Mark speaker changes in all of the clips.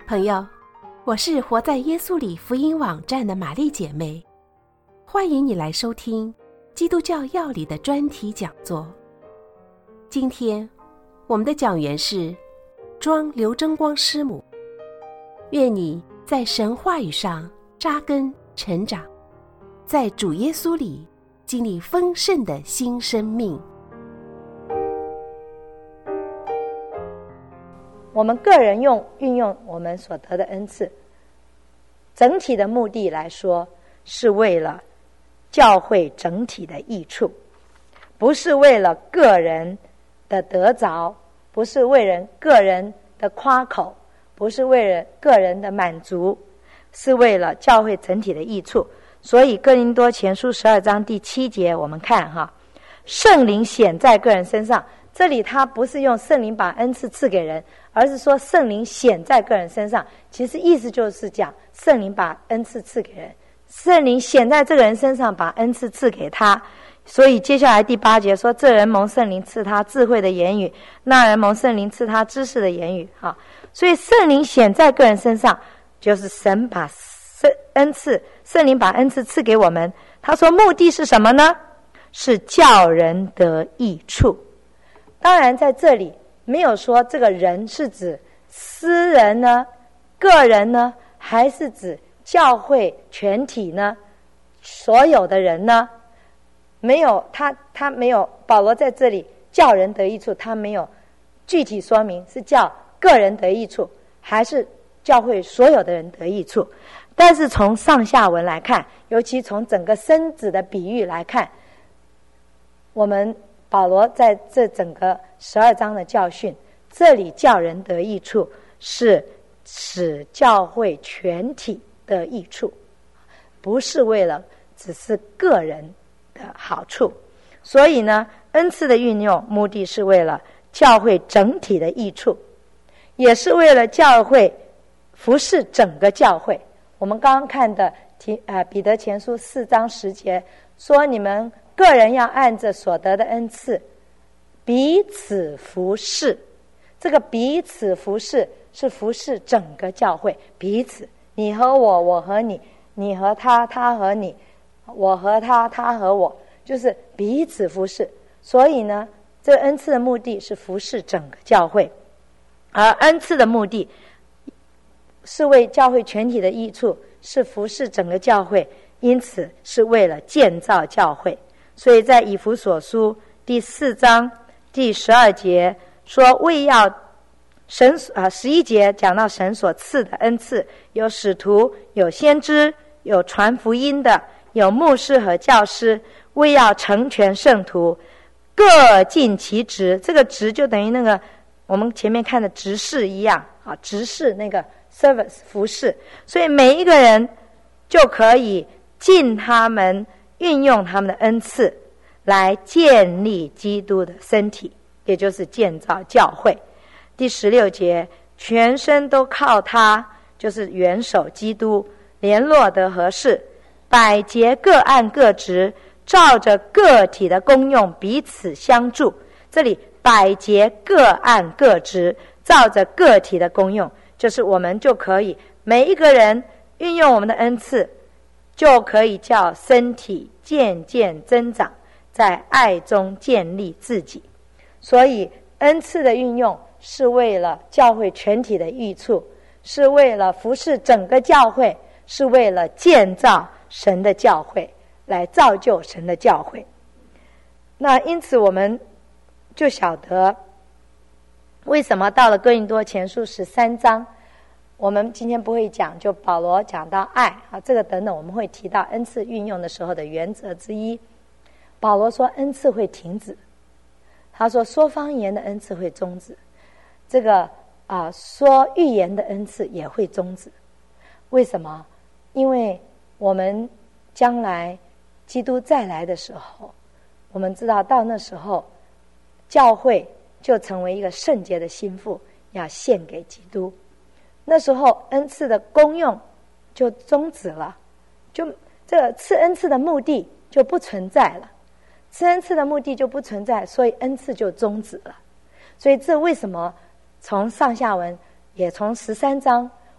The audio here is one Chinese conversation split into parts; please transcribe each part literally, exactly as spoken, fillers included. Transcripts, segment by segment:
Speaker 1: 朋友，我是活在耶稣里福音网站的玛丽姐妹，欢迎你来收听基督教要理的专题讲座。今天我们的讲员是庄刘真光师母，愿你在神话语上扎根成长，在主耶稣里经历丰盛的新生命。
Speaker 2: 我们个人用运用我们所得的恩赐，整体的目的来说，是为了教会整体的益处，不是为了个人的得着，不是为人个人的夸口，不是为了个人的满足，是为了教会整体的益处。所以哥林多前书十二章第七节，我们看哈，圣灵显在个人身上。这里他不是用圣灵把恩赐赐给人，而是说圣灵显在个人身上。其实意思就是讲圣灵把恩赐赐给人，圣灵显在这个人身上，把恩赐赐给他。所以接下来第八节说，这人蒙圣灵赐他智慧的言语，那人蒙圣灵赐他知识的言语。哈，所以圣灵显在个人身上，就是神把圣恩赐，圣灵把恩赐赐给我们。他说目的是什么呢？是叫人得益处。当然在这里没有说这个人是指私人呢、个人呢，还是指教会全体呢、所有的人呢？没有，他他没有，保罗在这里叫人得益处，他没有具体说明是叫个人得益处，还是教会所有的人得益处。但是从上下文来看，尤其从整个身子的比喻来看，我们保罗在这整个十二章的教训，这里叫人得益处是使教会全体得益处，不是为了只是个人的好处。所以呢，恩赐的运用目的是为了教会整体的益处，也是为了教会服侍整个教会。我们刚刚看的提呃彼得前书四章十节说，你们个人要按着所得的恩赐彼此服侍。这个彼此服侍是服侍整个教会，彼此，你和我，我和你，你和他，他和你，我和他，他和我，就是彼此服侍。所以呢，这个恩赐的目的是服侍整个教会，而恩赐的目的是为教会全体的益处，是服侍整个教会，因此是为了建造教会。所以在以弗所书第四章第十二节说，为要神啊，十一节讲到神所赐的恩赐，有使徒，有先知，有传福音的，有牧师和教师，为要成全圣徒，各尽其职。这个职就等于那个我们前面看的执事一样啊，执事那个 service 服侍。所以每一个人就可以尽他们运用他们的恩赐来建立基督的身体，也就是建造教会。第十六节，全身都靠他，就是元首基督，联络得合适，百节各按各职，照着个体的功用彼此相助。这里百节各按各职，照着个体的功用，就是我们就可以每一个人运用我们的恩赐，就可以叫身体渐渐增长，在爱中建立自己。所以恩赐的运用是为了教会全体的益处，是为了服侍整个教会，是为了建造神的教会，来造就神的教会。那因此我们就晓得为什么到了哥林多前书十三章，我们今天不会讲，就保罗讲到爱啊，这个等等我们会提到恩赐运用的时候的原则之一。保罗说恩赐会停止，他说说方言的恩赐会终止，这个啊说预言的恩赐也会终止。为什么？因为我们将来基督再来的时候，我们知道到那时候教会就成为一个圣洁的心腹，要献给基督。那时候恩赐的功用就终止了，就这个赐恩赐的目的就不存在了，赐恩赐的目的就不存在，所以恩赐就终止了。所以这为什么从上下文也从十三章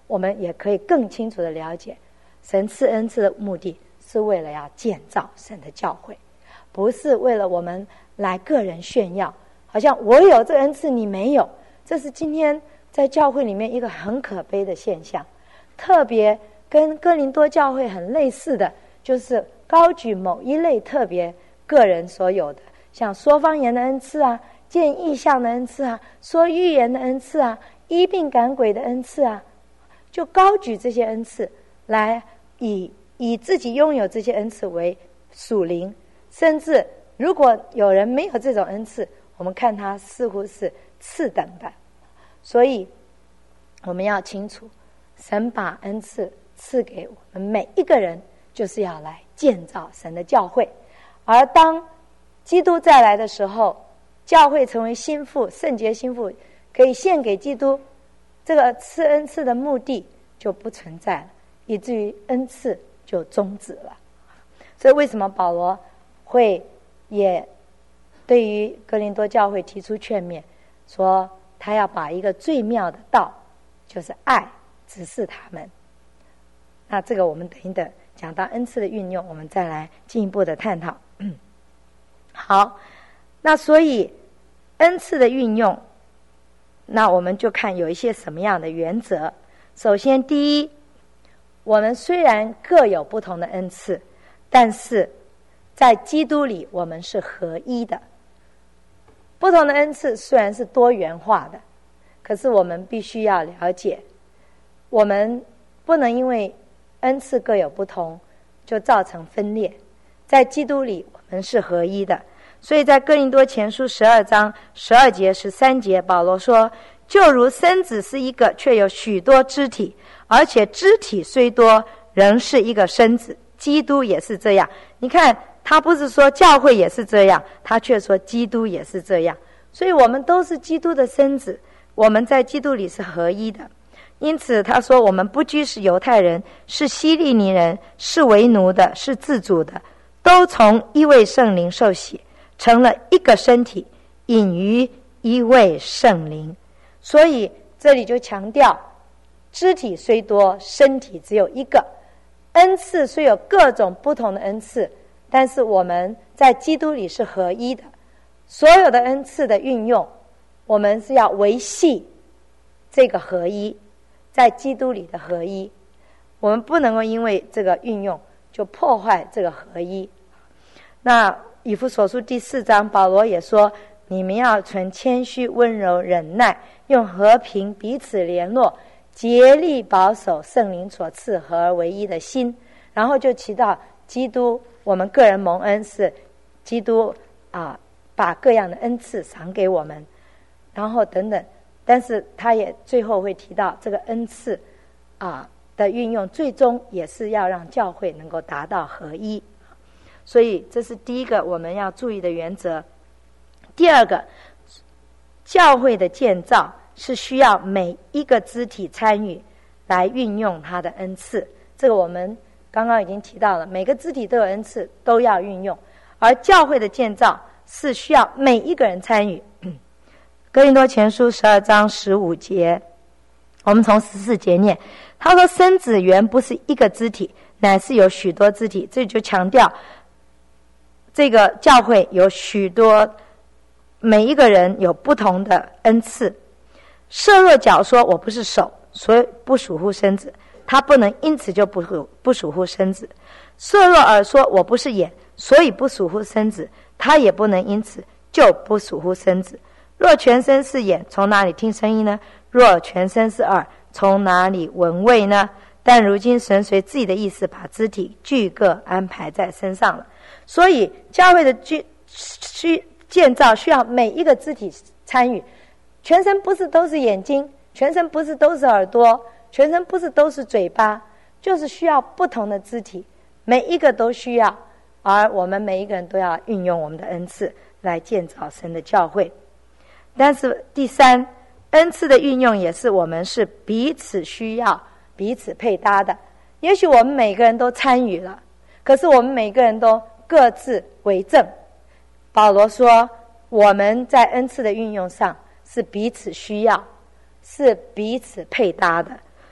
Speaker 2: 我们也可以更清楚的了解，神赐恩赐的目的是为了要建造神的教会，不是为了我们来个人炫耀，好像我有这恩赐你没有。这是今天在教会里面一个很可悲的现象，特别跟哥林多教会很类似的，就是高举某一类特别个人所有的，像说方言的恩赐啊，见异象的恩赐啊，说预言的恩赐啊，医病赶鬼的恩赐啊，就高举这些恩赐来以以自己拥有这些恩赐为属灵，甚至如果有人没有这种恩赐，我们看他似乎是次等的。所以我们要清楚，神把恩赐赐给我们每一个人，就是要来建造神的教会。而当基督再来的时候，教会成为心腹，圣洁心腹，可以献给基督，这个赐恩赐的目的就不存在了，以至于恩赐就终止了。所以为什么保罗会也对于哥林多教会提出劝勉，说他要把一个最妙的道，就是爱，指示他们。那这个我们等一等讲到恩赐的运用，我们再来进一步的探讨。好，那所以恩赐的运用，那我们就看有一些什么样的原则。首先第一，我们虽然各有不同的恩赐，但是在基督里我们是合一的。不同的恩赐虽然是多元化的，可是我们必须要了解，我们不能因为恩赐各有不同就造成分裂。在基督里我们是合一的。所以在哥林多前书十二章十二节十三节，保罗说，就如身子是一个，却有许多肢体，而且肢体虽多，仍是一个身子。基督也是这样。你看他不是说教会也是这样，他却说基督也是这样。所以我们都是基督的身子，我们在基督里是合一的。因此他说，我们不拘是犹太人，是希利尼人，是为奴的，是自主的，都从一位圣灵受洗，成了一个身体，隐于一位圣灵。所以这里就强调，肢体虽多，身体只有一个。恩赐虽有各种不同的恩赐，但是我们在基督里是合一的。所有的恩赐的运用，我们是要维系这个合一，在基督里的合一。我们不能够因为这个运用就破坏这个合一。那以弗所书第四章，保罗也说，你们要存谦虚、温柔、忍耐，用和平彼此联络，竭力保守圣灵所赐合而为一的心。然后就提到基督，我们个人蒙恩是基督啊，把各样的恩赐赏给我们，然后等等。但是他也最后会提到这个恩赐啊的运用，最终也是要让教会能够达到合一。所以这是第一个我们要注意的原则。第二个，教会的建造是需要每一个肢体参与来运用它的恩赐。这个我们刚刚已经提到了，每个肢体都有恩赐，都要运用。而教会的建造是需要每一个人参与。哥林多前书十二章十五节，我们从十四节念，他说，身子原不是一个肢体，乃是有许多肢体。这就强调这个教会有许多，每一个人有不同的恩赐。设若脚说我不是手，所以不属乎身子，他不能因此就不属不属乎身子。设若耳说我不是眼，所以不属乎身子，他也不能因此就不属乎身子。若全身是眼，从哪里听声音呢？若全身是耳，从哪里闻味呢？但如今神随自己的意思把肢体俱各安排在身上了。所以教会的需建造需要每一个肢体参与。全身不是都是眼睛，全身不是都是耳朵，全身不是都是嘴巴，就是需要不同的肢体，每一个都需要。而我们每一个人都要运用我们的恩赐来建造神的教会。但是第三，恩赐的运用也是我们是彼此需要、彼此配搭的。也许我们每个人都参与了，可是我们每个人都各自为政。保罗说，我们在恩赐的运用上是彼此需要，是彼此配搭的。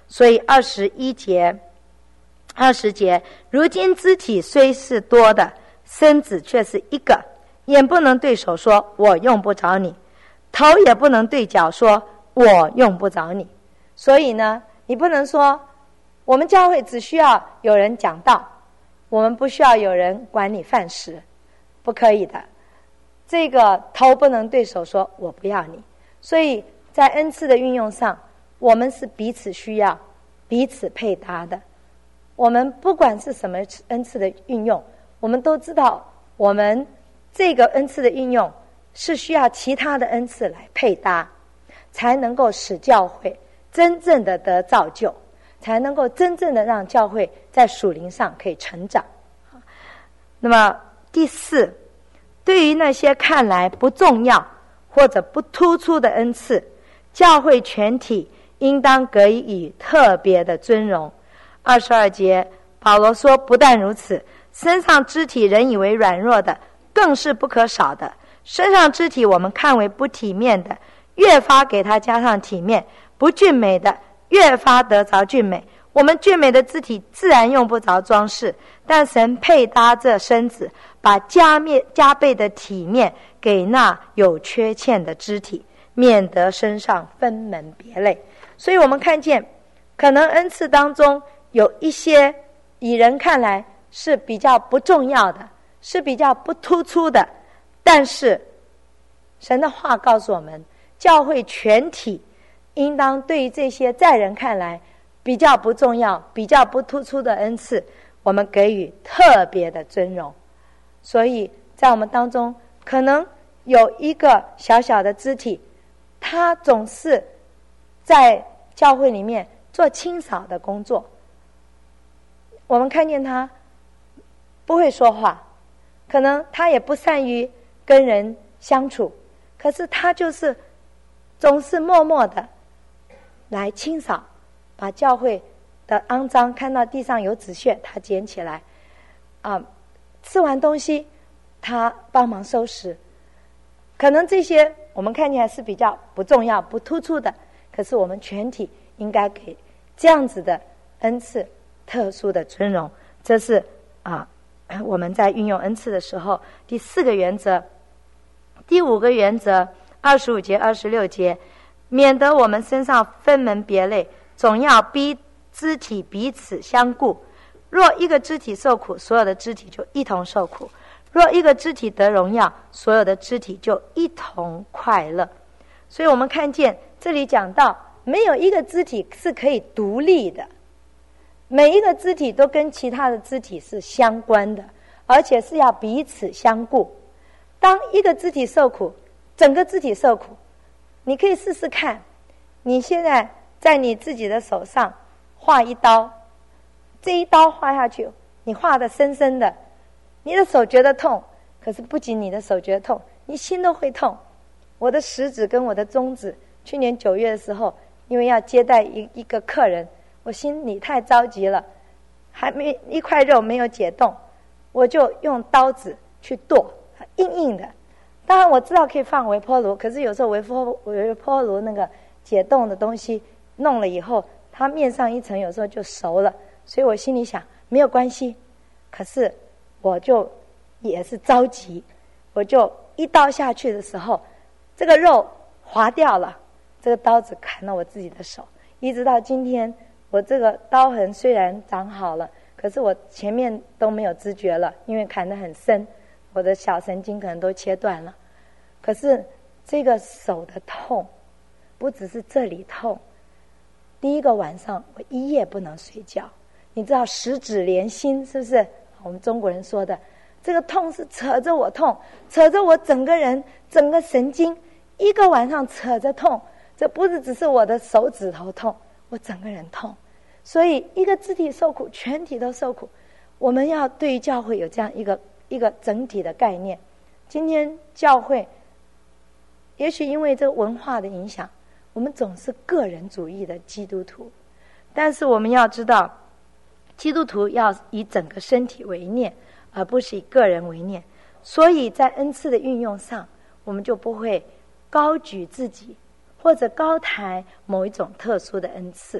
Speaker 2: 所以二十一节二十节，如今肢体虽是多的，身子却是一个，眼不能对手说我用不着你，头也不能对脚说我用不着你。所以呢，你不能说我们教会只需要有人讲道，我们不需要有人管理饭食，不可以的。这个头不能对手说我不要你。所以在恩赐的运用上，我们是彼此需要，彼此配搭的。我们不管是什么恩赐的运用，我们都知道我们这个恩赐的运用是需要其他的恩赐来配搭，才能够使教会真正的得造就，才能够真正的让教会在属灵上可以成长。那么第四，对于那些看来不重要或者不突出的恩赐，教会全体应当给予特别的尊荣。二十二节，保罗说，不但如此，身上肢体人以为软弱的，更是不可少的。身上肢体我们看为不体面的，越发给他加上体面；不俊美的，越发得着俊美。我们俊美的肢体自然用不着装饰，但神配搭这身子，把加面加倍的体面给那有缺欠的肢体，免得身上分门别类。所以我们看见，可能恩赐当中有一些以人看来是比较不重要的，是比较不突出的，但是神的话告诉我们，教会全体应当对于这些在人看来比较不重要、比较不突出的恩赐，我们给予特别的尊荣。所以在我们当中，可能有一个小小的肢体，他总是在教会里面做清扫的工作，我们看见他不会说话，可能他也不善于跟人相处，可是他就是总是默默的来清扫，把教会的肮脏，看到地上有纸屑他捡起来，啊，吃完东西他帮忙收拾。可能这些我们看起来是比较不重要不突出的，可是我们全体应该给这样子的恩赐特殊的尊荣。这是啊，我们在运用恩赐的时候第四个原则。第五个原则，二十五节二十六节，免得我们身上分门别类，总要逼肢体彼此相顾。若一个肢体受苦，所有的肢体就一同受苦；若一个肢体得荣耀，所有的肢体就一同快乐。所以我们看见这里讲到，没有一个肢体是可以独立的，每一个肢体都跟其他的肢体是相关的，而且是要彼此相顾。当一个肢体受苦，整个肢体受苦。你可以试试看，你现在在你自己的手上画一刀，这一刀画下去，你画得深深的，你的手觉得痛，可是不仅你的手觉得痛，你心都会痛。我的食指跟我的中指，去年九月的时候，因为要接待一一个客人，我心里太着急了，还没一块肉没有解冻，我就用刀子去剁，硬硬的。当然我知道可以放微波炉，可是有时候微波微波炉那个解冻的东西弄了以后，它面上一层有时候就熟了，所以我心里想没有关系。可是我就也是着急，我就一刀下去的时候，这个肉滑掉了，这个刀子砍到我自己的手，一直到今天，我这个刀痕虽然长好了，可是我前面都没有知觉了，因为砍得很深，我的小神经可能都切断了。可是这个手的痛不只是这里痛，第一个晚上我一夜不能睡觉。你知道十指连心是不是我们中国人说的，这个痛是扯着我痛，扯着我整个人整个神经，一个晚上扯着痛。这不是只是我的手指头痛，我整个人痛。所以一个肢体受苦，全体都受苦。我们要对于教会有这样一个一个整体的概念。今天教会也许因为这个文化的影响，我们总是个人主义的基督徒，但是我们要知道，基督徒要以整个身体为念，而不是以个人为念。所以在恩赐的运用上，我们就不会高举自己，或者高抬某一种特殊的恩赐。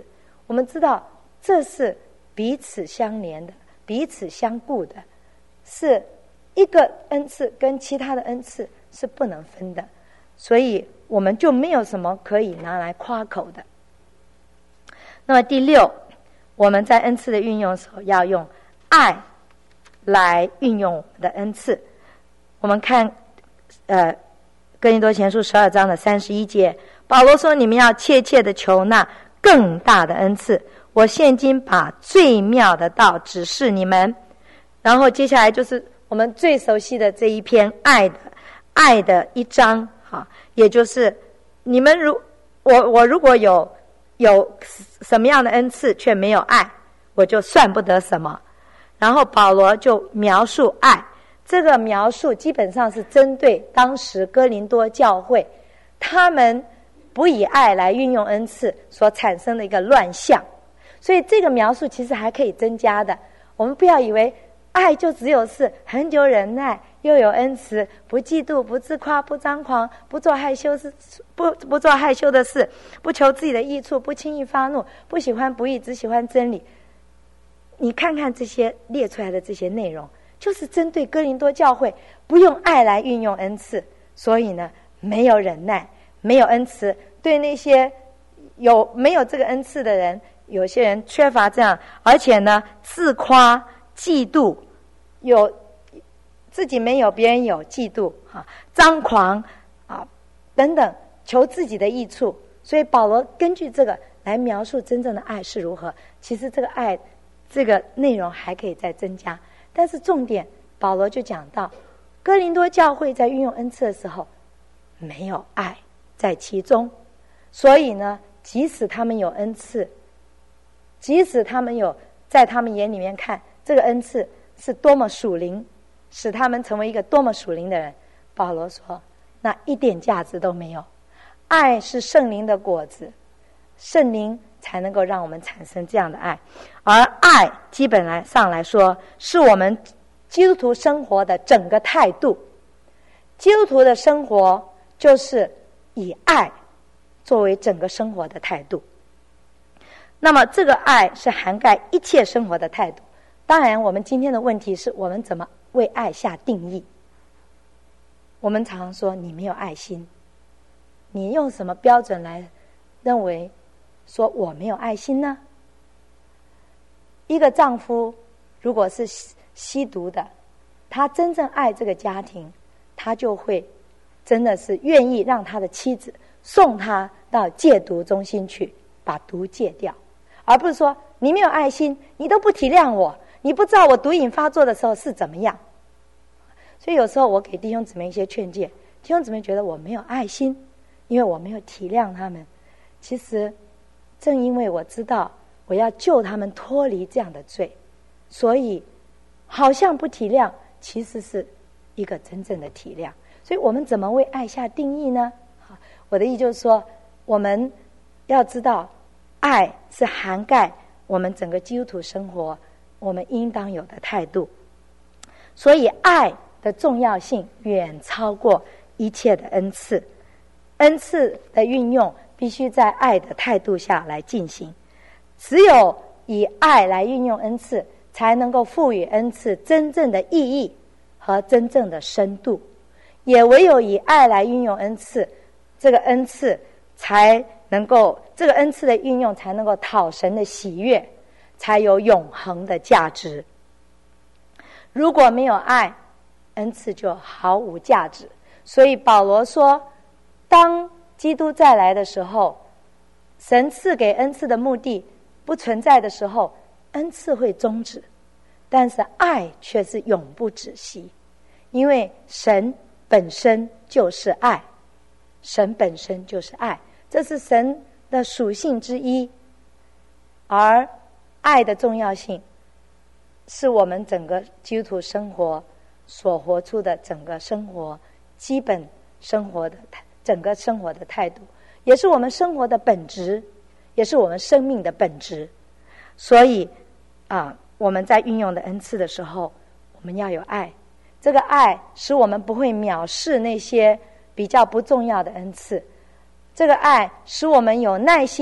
Speaker 2: 我们知道这是彼此相连的，彼此相顾的，是一个恩赐跟其他的恩赐是不能分的，所以我们就没有什么可以拿来夸口的。那么第六，我们在恩赐的运用的时候要用爱来运用我们的恩赐。我们看呃哥林多前书十二章的三十一节，保罗说，你们要切切的求那更大的恩赐，我现今把最妙的道指示你们。然后接下来就是我们最熟悉的这一篇爱的爱的一章，哈，也就是你们如我我如果有有什么样的恩赐却没有爱，我就算不得什么。然后保罗就描述爱，这个描述基本上是针对当时哥林多教会他们不以爱来运用恩赐所产生的一个乱象，所以这个描述其实还可以增加的。我们不要以为爱就只有是恒久忍耐，又有恩慈，不嫉妒，不自夸，不张狂，不做害羞事，不不做害羞的事，不求自己的益处，不轻易发怒，不喜欢不义，只喜欢真理。你看看这些列出来的这些内容，就是针对哥林多教会不用爱来运用恩赐，所以呢，没有忍耐，没有恩慈，对那些有没有这个恩赐的人，有些人缺乏这样，而且呢，自夸、嫉妒，有自己没有别人有，嫉妒啊，张狂啊等等，求自己的益处。所以保罗根据这个来描述真正的爱是如何。其实这个爱这个内容还可以再增加，但是重点保罗就讲到哥林多教会在运用恩赐的时候没有爱在其中，所以呢，即使他们有恩赐，即使他们有在他们眼里面看这个恩赐是多么属灵，使他们成为一个多么属灵的人，保罗说那一点价值都没有。爱是圣灵的果子，圣灵才能够让我们产生这样的爱，而爱基本来上来说是我们基督徒生活的整个态度。基督徒的生活就是以爱作为整个生活的态度，那么这个爱是涵盖一切生活的态度。当然我们今天的问题是我们怎么为爱下定义。我们常说你没有爱心，你用什么标准来认为说我没有爱心呢？一个丈夫如果是吸毒的，他真正爱这个家庭，他就会真的是愿意让他的妻子送他到戒毒中心去把毒戒掉，而不是说你没有爱心，你都不体谅我，你不知道我毒瘾发作的时候是怎么样。所以有时候我给弟兄姊妹一些劝诫，弟兄姊妹觉得我没有爱心，因为我没有体谅他们。其实正因为我知道我要救他们脱离这样的罪，所以好像不体谅，其实是一个真正的体谅。所以我们怎么为爱下定义呢？我的意思就是说，我们要知道爱是涵盖我们整个基督徒生活我们应当有的态度，所以爱的重要性远超过一切的恩赐。恩赐的运用必须在爱的态度下来进行，只有以爱来运用恩赐，才能够赋予恩赐真正的意义和真正的深度。也唯有以爱来运用恩赐，这个恩赐才能够这个恩赐的运用才能够讨神的喜悦，才有永恒的价值。如果没有爱，恩赐就毫无价值。所以保罗说，当基督再来的时候，神赐给恩赐的目的不存在的时候，恩赐会终止，但是爱却是永不止息。因为神本身就是爱，神本身就是爱，这是神的属性之一。而爱的重要性是我们整个基督徒生活所活出的整个生活基本生活的整个生活的态度，也是我们生活的本质，也是我们生命的本质。所以啊，我们在运用的恩赐的时候，我们要有爱。这个爱使我们不会藐视那些比较不重要的恩赐，这个爱使我们有耐心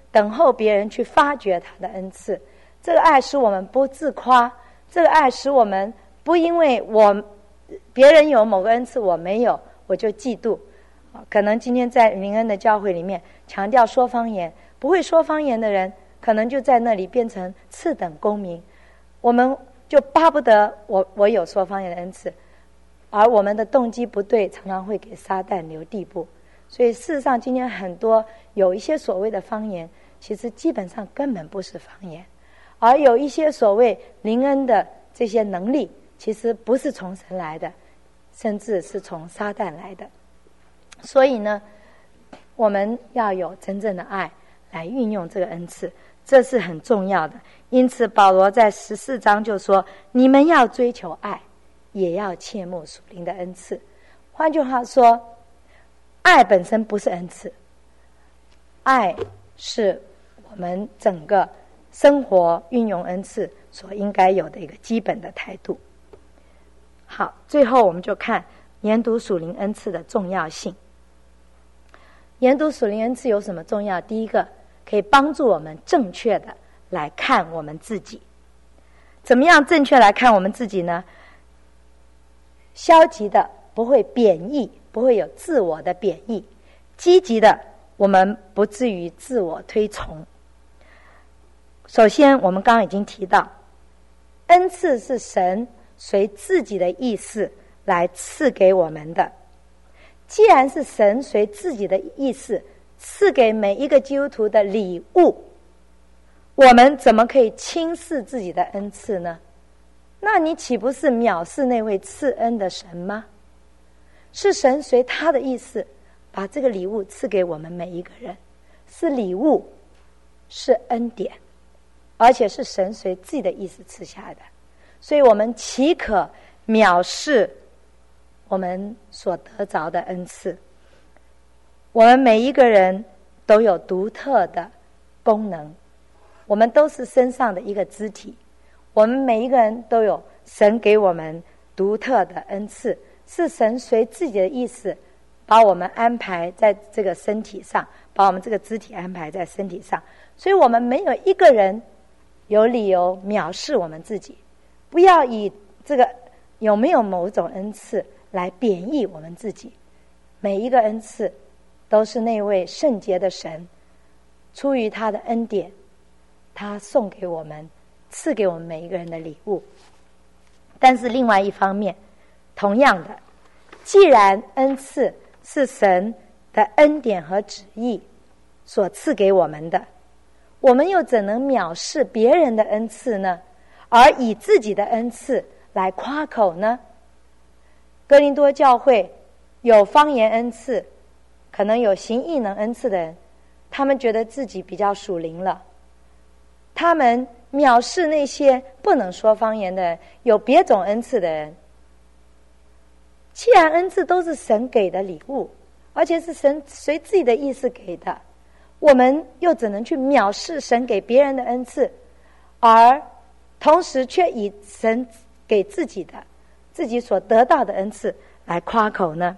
Speaker 2: 等候别人去发掘他的恩赐。这个爱使我们不自夸，这个爱使我们不因为我别人有某个恩赐我没有我就嫉妒。可能今天在明恩的教会里面强调说方言，不会说方言的人可能就在那里变成次等公民，我们就巴不得我我有说方言的恩赐，而我们的动机不对，常常会给撒旦留地步。所以事实上今天很多有一些所谓的方言，其实基本上根本不是方言，而有一些所谓灵恩的这些能力，其实不是从神来的，甚至是从撒旦来的。所以呢，我们要有真正的爱来运用这个恩赐，这是很重要的。因此保罗在十四章就说，你们要追求爱，也要切慕属灵的恩赐。换句话说，爱本身不是恩赐，爱是我们整个生活运用恩赐所应该有的一个基本的态度。好，最后我们就看研读属灵恩赐的重要性。研读属灵恩赐有什么重要？第一个，可以帮助我们正确的来看我们自己。怎么样正确来看我们自己呢？消极的不会贬义，不会有自我的贬义；积极的我们不至于自我推崇。首先我们刚刚已经提到，恩赐是神随自己的意思来赐给我们的。既然是神随自己的意思赐给每一个基督徒的礼物，我们怎么可以轻视自己的恩赐呢？那你岂不是藐视那位赐恩的神吗？是神随他的意思把这个礼物赐给我们每一个人，是礼物，是恩典，而且是神随自己的意思赐下的。所以我们岂可藐视我们所得着的恩赐？我们每一个人都有独特的功能，我们都是身上的一个肢体，我们每一个人都有神给我们独特的恩赐，是神随自己的意思把我们安排在这个身体上，把我们这个肢体安排在身体上。所以我们没有一个人有理由藐视我们自己，不要以这个有没有某种恩赐来贬义我们自己。每一个恩赐都是那位圣洁的神出于他的恩典，他送给我们，赐给我们每一个人的礼物。但是另外一方面，同样的，既然恩赐是神的恩典和旨意所赐给我们的，我们又怎能藐视别人的恩赐呢？而以自己的恩赐来夸口呢？哥林多教会有方言恩赐，可能有行异能恩赐的人，他们觉得自己比较属灵了，他们藐视那些不能说方言的人，有别种恩赐的人。既然恩赐都是神给的礼物，而且是神随自己的意思给的，我们又怎能去藐视神给别人的恩赐，而同时却以神给自己的自己所得到的恩赐来夸口呢？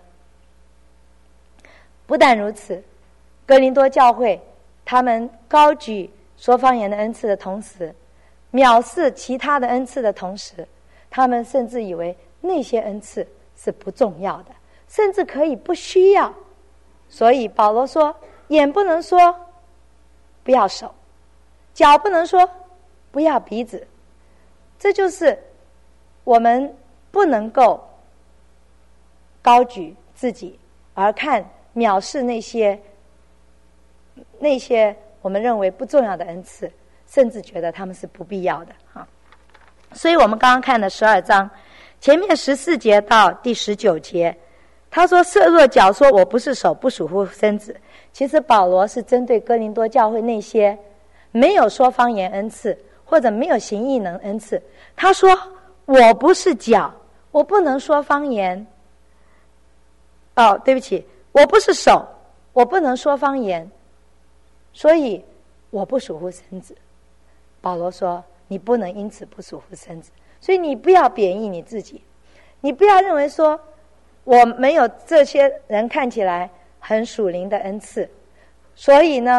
Speaker 2: 不但如此，哥林多教会他们高举说方言的恩赐的同时，藐视其他的恩赐的同时，他们甚至以为那些恩赐是不重要的，甚至可以不需要。所以保罗说，眼不能说不要手，脚不能说不要鼻子。这就是我们不能够高举自己而看藐视那些那些我们认为不重要的恩赐，甚至觉得他们是不必要的哈。所以我们刚刚看的十二章前面十四节到第十九节，他说设若脚说我不是手，不属乎身子，其实保罗是针对哥林多教会那些没有说方言恩赐或者没有行异能恩赐，他说我不是脚，我不能说方言。哦，对不起，我不是手，我不能说方言，所以我不属乎身子。保罗说你不能因此不属乎身子，所以你不要贬义你自己，你不要认为说我没有这些人看起来很属灵的恩赐，所以呢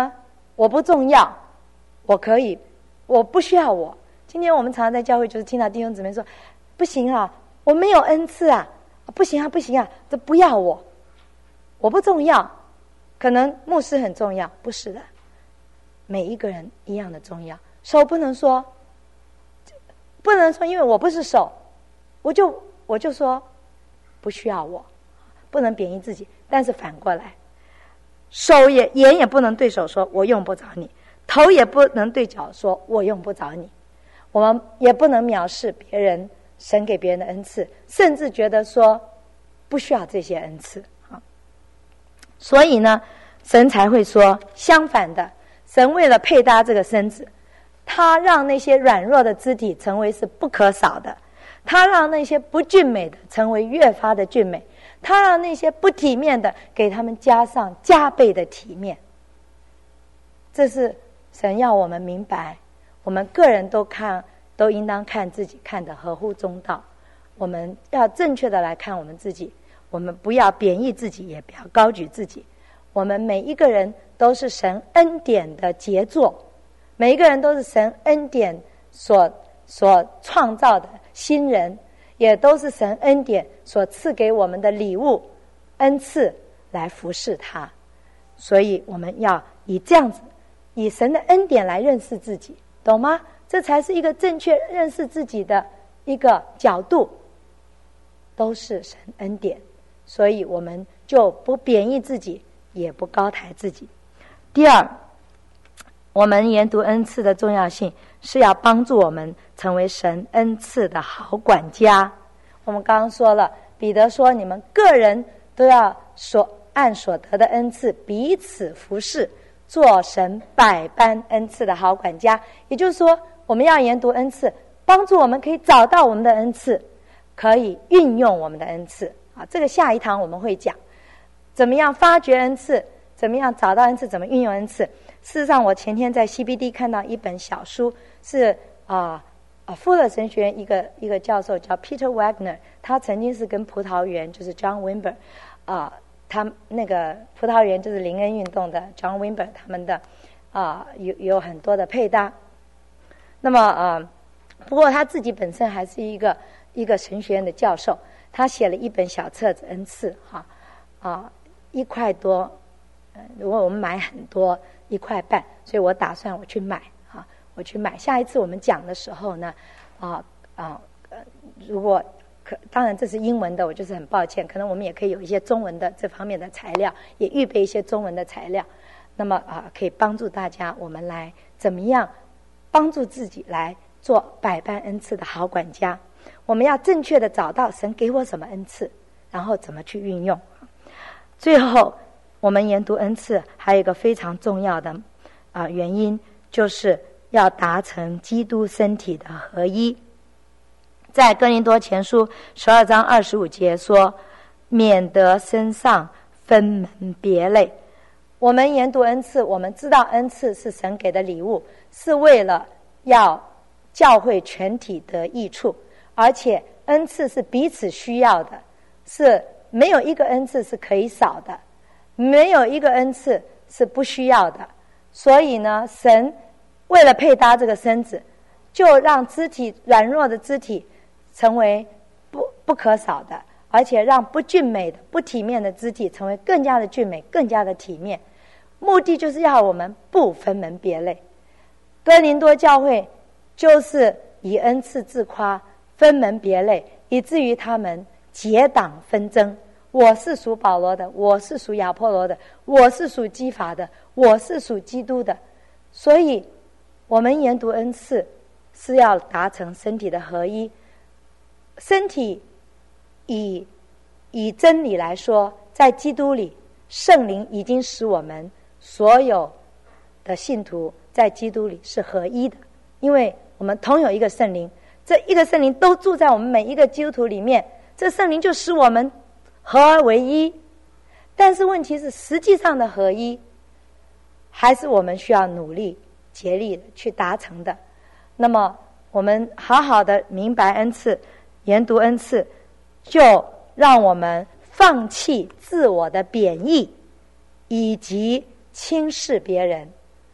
Speaker 2: 我不重要，我可以，我不需要我。今天我们常常在教会就是听到弟兄姊妹说，不行啊，我没有恩赐啊，不行啊不行啊，这不要我，我不重要。可能牧师很重要，不是的，每一个人一样的重要。手不能说不能说因为我不是手，我就我就说不需要我，不能贬义自己。但是反过来，手也眼也不能对手说我用不着你，头也不能对脚说我用不着你。我们也不能藐视别人神给别人的恩赐，甚至觉得说不需要这些恩赐。所以呢，神才会说相反的，神为了配搭这个身子，他让那些软弱的肢体成为是不可少的，他让那些不俊美的成为越发的俊美，他让那些不体面的给他们加上加倍的体面。这是神要我们明白，我们个人都看都应当看自己看得合乎中道，我们要正确的来看我们自己，我们不要贬义自己，也不要高举自己。我们每一个人都是神恩典的杰作，每一个人都是神恩典所所创造的新人，也都是神恩典所赐给我们的礼物恩赐来服侍他。所以我们要以这样子，以神的恩典来认识自己，懂吗？这才是一个正确认识自己的一个角度，都是神恩典。所以我们就不贬义自己，也不高抬自己。第二，我们研读恩赐的重要性是要帮助我们成为神恩赐的好管家。我们刚刚说了，彼得说你们个人都要所按所得的恩赐彼此服侍，做神百般恩赐的好管家。也就是说，我们要研读恩赐，帮助我们可以找到我们的恩赐，可以运用我们的恩赐。啊，这个下一堂我们会讲怎么样发掘恩赐，怎么样找到恩赐，怎么运用恩赐。事实上，我前天在 C B D 看到一本小书，是啊啊富勒神学院一个一个教授叫 Peter Wagner， 他曾经是跟葡萄园就是 John Wimber 啊，他那个葡萄园就是灵恩运动的 John Wimber 他们的啊有有很多的配搭。那么啊，不过他自己本身还是一个一个神学院的教授。他写了一本小册子恩赐，哈啊，一块多，呃，如果我们买很多，一块半，所以我打算我去买，哈，我去买。下一次我们讲的时候呢，啊啊，呃，如果可，当然这是英文的，我就是很抱歉，可能我们也可以有一些中文的这方面的材料，也预备一些中文的材料，那么啊，可以帮助大家，我们来怎么样帮助自己来做百般恩赐的好管家。我们要正确的找到神给我什么恩赐，然后怎么去运用。最后我们研读恩赐还有一个非常重要的啊、呃、原因，就是要达成基督身体的合一。在哥林多前书十二章二十五节说，免得身上分门别类。我们研读恩赐，我们知道恩赐是神给的礼物，是为了要教会全体得益处，而且恩赐是彼此需要的，是没有一个恩赐是可以少的，没有一个恩赐是不需要的。所以呢，神为了配搭这个身子，就让肢体软弱的肢体成为不不可少的，而且让不俊美的不体面的肢体成为更加的俊美，更加的体面。目的就是要我们不分门别类。哥林多教会就是以恩赐自夸，分门别类，以至于他们结党纷争。我是属保罗的，我是属亚波罗的，我是属基法的，我是属基督的。所以我们研读恩赐是要达成身体的合一。身体以以真理来说，在基督里，圣灵已经使我们所有的信徒在基督里是合一的，因为我们同有一个圣灵，这一个圣灵都住在我们每一个基督徒里面，这圣灵就使我们合而为一。但是问题是，实际上的合一还是我们需要努力竭力的去达成的。那么我们好好的明白恩赐，研读恩赐，就让我们放弃自我的贬义以及轻视别人。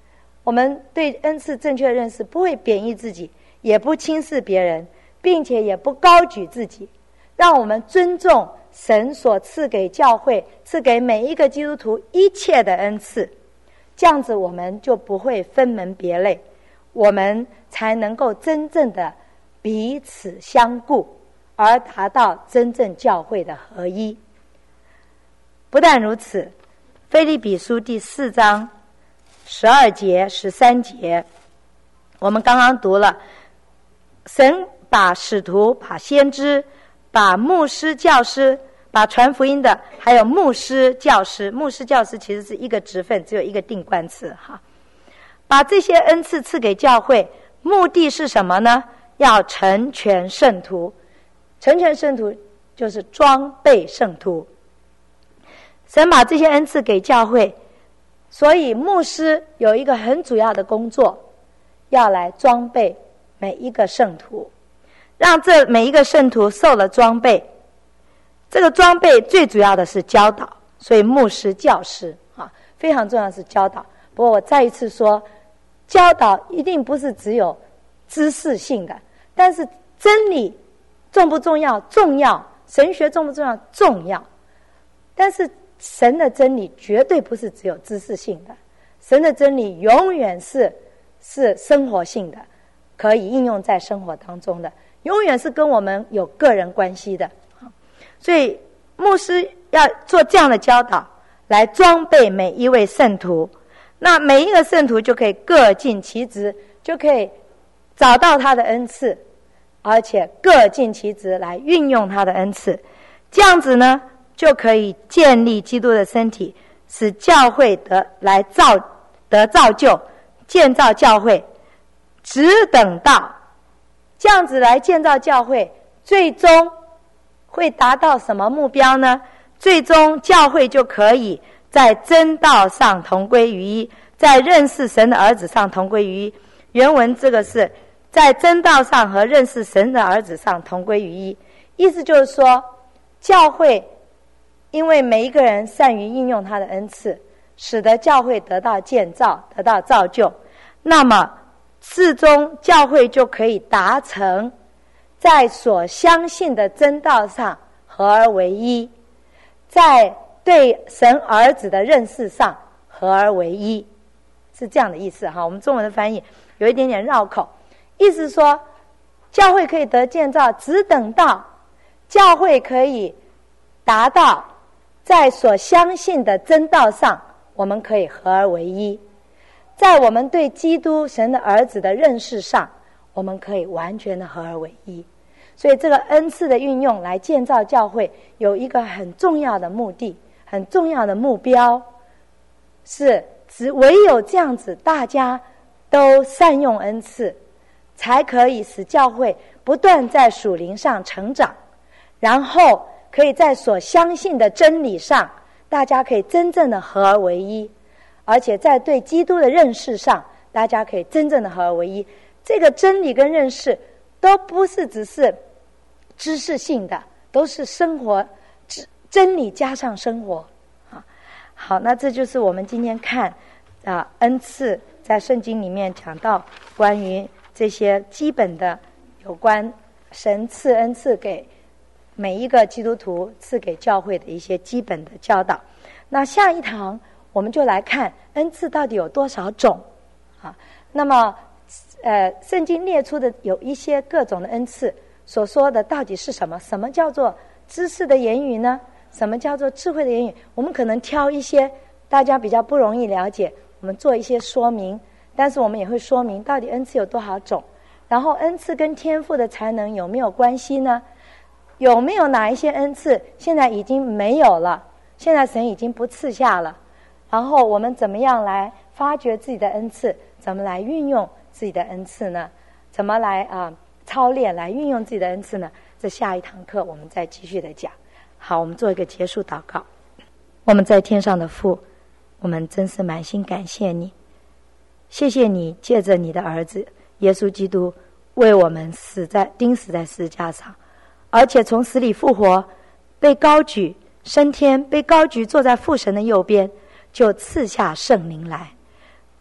Speaker 2: 我们对恩赐正确认识，不会贬义自己，也不轻视别人，并且也不高举自己，让我们尊重神所赐给教会、赐给每一个基督徒一切的恩赐。这样子我们就不会分门别类，我们才能够真正的彼此相顾，而达到真正教会的合一。不但如此，腓立比书第四章十二节、十三节，我们刚刚读了，神把使徒、把先知、把牧师、教师、把传福音的，还有牧师、教师，牧师、教师其实是一个职分，只有一个定冠词哈。把这些恩赐赐给教会，目的是什么呢？要成全圣徒。成全圣徒就是装备圣徒。神把这些恩赐给教会，所以牧师有一个很主要的工作，要来装备每一个圣徒，让这每一个圣徒受了装备。这个装备最主要的是教导，所以牧师、教师啊，非常重要的是教导。不过我再一次说，教导一定不是只有知识性的，但是真理重不重要？重要。神学重不重要？重要。但是神的真理绝对不是只有知识性的，神的真理永远是是生活性的，可以应用在生活当中的，永远是跟我们有个人关系的。所以牧师要做这样的教导，来装备每一位圣徒，那每一个圣徒就可以各尽其职，就可以找到他的恩赐，而且各尽其职来运用他的恩赐。这样子呢，就可以建立基督的身体，使教会得来造得造就，建造教会，只等到这样子来建造教会，最终会达到什么目标呢？最终教会就可以在真道上同归于一，在认识神的儿子上同归于一。原文这个是在真道上和认识神的儿子上同归于一，意思就是说，教会因为每一个人善于应用他的恩赐，使得教会得到建造，得到造就，那么最终教会就可以达成在所相信的真道上合而为一，在对神儿子的认识上合而为一，是这样的意思哈。我们中文的翻译有一点点绕口，意思说教会可以得建造，只等到教会可以达到在所相信的真道上，我们可以合而为一，在我们对基督神的儿子的认识上，我们可以完全的合而为一。所以这个恩赐的运用来建造教会，有一个很重要的目的，很重要的目标，是只唯有这样子，大家都善用恩赐，才可以使教会不断在属灵上成长，然后可以在所相信的真理上，大家可以真正的合而为一，而且在对基督的认识上，大家可以真正的合而为一。这个真理跟认识都不是只是知识性的，都是生活真理加上生活啊。好，那这就是我们今天看啊恩赐，在圣经里面讲到关于这些基本的有关神赐恩赐给每一个基督徒，赐给教会的一些基本的教导。那下一堂我们就来看恩赐到底有多少种啊？那么呃，圣经列出的有一些各种的恩赐，所说的到底是什么？什么叫做知识的言语呢？什么叫做智慧的言语？我们可能挑一些大家比较不容易了解，我们做一些说明，但是我们也会说明到底恩赐有多少种，然后恩赐跟天赋的才能有没有关系呢？有没有哪一些恩赐现在已经没有了，现在神已经不赐下了，然后我们怎么样来发掘自己的恩赐，怎么来运用自己的恩赐呢？怎么来啊、呃、操练来运用自己的恩赐呢？这下一堂课我们再继续的讲。好，我们做一个结束祷告。我们在天上的父，我们真是满心感谢你，谢谢你借着你的儿子耶稣基督为我们死在钉死在十字架上，而且从死里复活，被高举升天，被高举坐在父神的右边，就赐下圣灵来，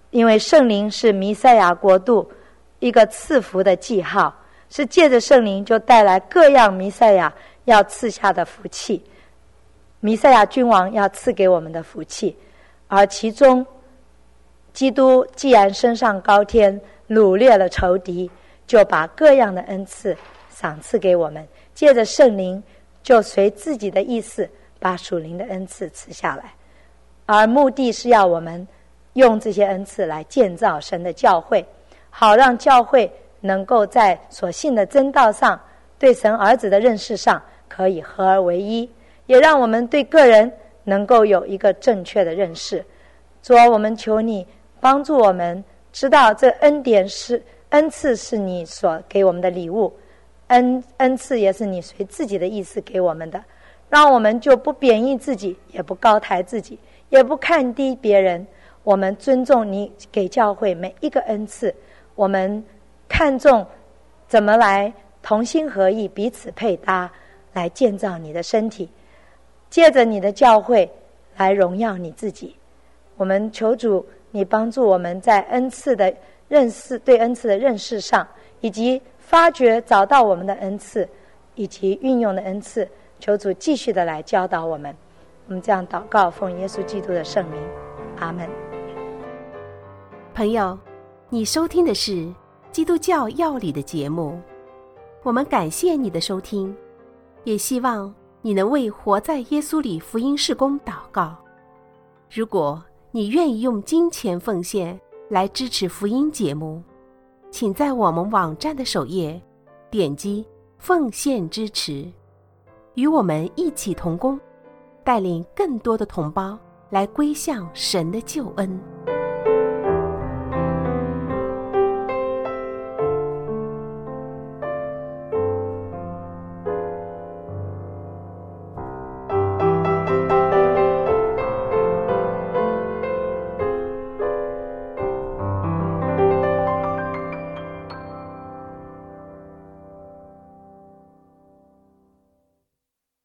Speaker 2: 因为圣灵是弥赛亚国度一个赐福的记号，是借着圣灵就带来各样弥赛亚要赐下的福气，弥赛亚君王要赐给我们的福气。而其中基督既然升上高天，掳掠了仇敌，就把各样的恩赐赏赐给我们，借着圣灵就随自己的意思把属灵的恩赐赐下来，而目的是要我们用这些恩赐来建造神的教会，好让教会能够在所信的真道上，对神儿子的认识上可以合而为一，也让我们对个人能够有一个正确的认识。主啊，我们求你帮助我们知道这恩典是恩赐是你所给我们的礼物，恩恩赐也是你随自己的意思给我们的，让我们就不贬义自己，也不高抬自己，也不看低别人。我们尊重你给教会每一个恩赐，我们看重怎么来同心合意，彼此配搭，来建造你的身体，借着你的教会来荣耀你自己。我们求主你帮助我们在恩赐的认识，对恩赐的认识上，以及发掘找到我们的恩赐，以及运用的恩赐，求主继续的来教导我们。我们这样祷告，奉耶稣基督的圣名，阿们。
Speaker 1: 朋友，你收听的是基督教要理的节目，我们感谢你的收听，也希望你能为活在耶稣里福音事工祷告。如果你愿意用金钱奉献来支持福音节目，请在我们网站的首页点击奉献支持，与我们一起同工，带领更多的同胞来归向神的救恩。